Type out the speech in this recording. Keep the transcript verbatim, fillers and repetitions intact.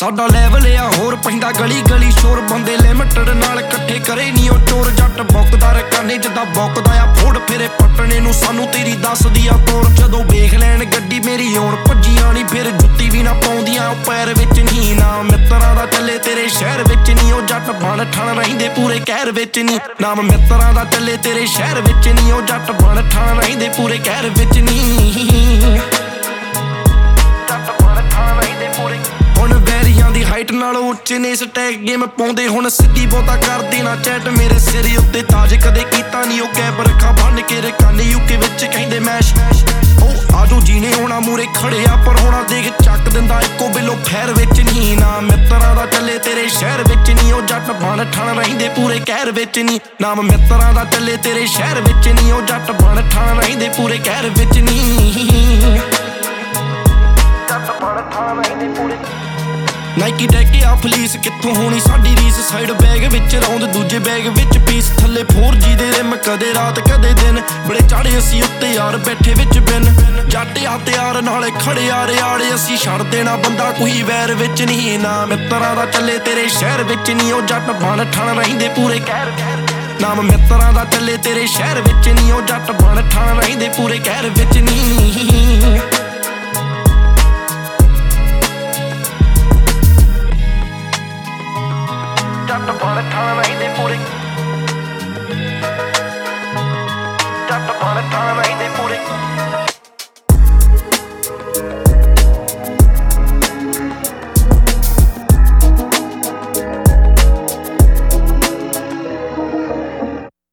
ਸਾਡਾ ਲੈਵਲ ਆ ਹੋਰ ਪੈਂਦਾ ਗਲੀ ਗਲੀ ਸ਼ੋਰ ਬੰਦੇ ਲਿਮਟਡ ਨਾਲ ਇਕੱਠੇ ਕਰੇ ਨੀ ਉਹ ਚੋਰ ਜੱਟ ਬੁੱਕਦਾ ਰਕਾਨੇ ਜਿੱਦਾਂ ਬੁੱਕਦਾ ਆ ਫੋੜ ਫਿਰੇ ਪੱਟਣੇ ਨੂੰ ਸਾਨੂੰ ਤੇਰੀ ਦੱਸਦੀ ਆ ਤੋੜ ਜਦੋਂ ਵੇਖ ਲੈਣ ਗੱਡੀ ਮੇਰੀ ਆਉਣ ਭੱਜੀਆਂ ਨੀ ਫਿਰ ਜੁੱਤੀ ਵੀ ਨਾ ਪਾਉਂਦੀਆਂ ਉਹ ਪੈਰ ਵਿੱਚ ਨੀ ਨਾ ਮਿੱਤਰਾਂ ਦਾ ਚੱਲੇ ਤੇਰੇ ਸ਼ਹਿਰ ਵਿੱਚ ਨੀ ਉਹ ਜੱਟ ਬਣ ਠਣ ਰਹਿੰਦੇ ਪੂਰੇ ਕਹਿਰ ਵਿੱਚ ਨੀ ਨਾਮ ਮਿੱਤਰਾਂ ਦਾ ਚੱਲੇ ਤੇਰੇ ਸ਼ਹਿਰ ਵਿੱਚ ਨੀ ਉਹ ਜੱਟ ਬਣ ਠਣ ਰਹਿੰਦੇ ਪੂਰੇ ਕਹਿਰ ਵਿੱਚ ਨੀ ਹੁਣ ਵੈਰੀਆਂ ਦੀ ਹਾਈਟ ਨਾਲੋਂ ਉੱਚੇ ਨੇ ਸਟੈਕ ਗੇਮ ਪਾਉਂਦੇ ਹੁਣ ਸਿੱਧੀ ਬਹੁਤਾ ਕਰਦੇ ਨਾ ਚੈਟ ਮੇਰੇ ਸਿਰ ਉੱਤੇ ਤਾਜ ਕਦੇ ਕੀਤਾ ਨੀ ਉਹ ਕੈਪ ਰੱਖਾਂ ਬੰਨ ਕੇ ਰਕਾਨੇ ਯੂਕੇ ਵਿੱਚ ਕਹਿੰਦੇ ਮੈਸ਼ ਉਹ ਆਜੋ ਜੀਨੇ ਹੋਣਾ ਮੂਰੇ ਖੜੇ ਆ ਪਰ ਹੋਣਾ ਦੇਖ ਚੱਕ ਦਿੰਦਾ ਇੱਕੋ ਬਿੱਲੋ ਫੈਰ ਵਿੱਚ ਨੀ ਨਾ ਮਿੱਤਰਾਂ ਦਾ ਚੱਲੇ ਤੇਰੇ ਸ਼ਹਿਰ ਵਿੱਚ ਨੀ ਉਹ ਜੱਟ ਬਣ ਠਣ ਰਹਿੰਦੇ ਪੂਰੇ ਕਹਿਰ ਵਿੱਚ ਨੀ ਨਾਮ ਮਿੱਤਰਾਂ ਦਾ ਚੱਲੇ ਤੇਰੇ ਸ਼ਹਿਰ ਵਿੱਚ ਨੀ ਉਹ ਜੱਟ ਬਣ ਠਣ ਰਹਿੰਦੇ ਪੂਰੇ ਕਹਿਰ ਵਿੱਚ ਨੀ ਨਾਈਕੀ ਡੈਕੇ ਆ ਫਲੀਸ ਕਿੱਥੋਂ ਹੋਣੀ ਸਾਡੀ ਰੀਸ ਸਾਈਡ ਬੈਗ ਵਿੱਚ ਰੌਂਦ ਦੂਜੇ ਬੈਗ ਵਿੱਚ ਪੀਸ ਥੱਲੇ ਫੋਰ ਜੀ ਦੇ ਰਿਮ ਕਦੇ ਰਾਤ ਕਦੇ ਦਿਨ ਬੜੇ ਚਾੜੇ ਅਸੀਂ ਉੱਤੇ ਯਾਰ ਬੈਠੇ ਵਿੱਚ ਬਿਨ ਜੱਟ ਆ ਤਿਆਰ ਨਾਲੇ ਖੜੇ ਆ ਰਿਆੜੇ ਅਸੀਂ ਛੱਡ ਦੇਣਾ ਬੰਦਾ ਕੋਈ ਵੈਰ ਵਿੱਚ ਨਹੀਂ ਨਾ ਮਿੱਤਰਾਂ ਦਾ ਚੱਲੇ ਤੇਰੇ ਸ਼ਹਿਰ ਵਿੱਚ ਨਹੀਂ ਉਹ ਜੱਟ ਬਣ ਠਣ ਰਹਿੰਦੇ ਪੂਰੇ ਕਹਿਰ ਨਾਮ ਮਿੱਤਰਾਂ ਦਾ ਚੱਲੇ ਤੇਰੇ ਸ਼ਹਿਰ ਵਿੱਚ ਨਹੀਂ ਉਹ ਜੱਟ ਬਣ ਠਣ ਰਹਿੰਦੇ ਪੂਰੇ ਕਹਿਰ ਵਿੱਚ ਨਹੀਂ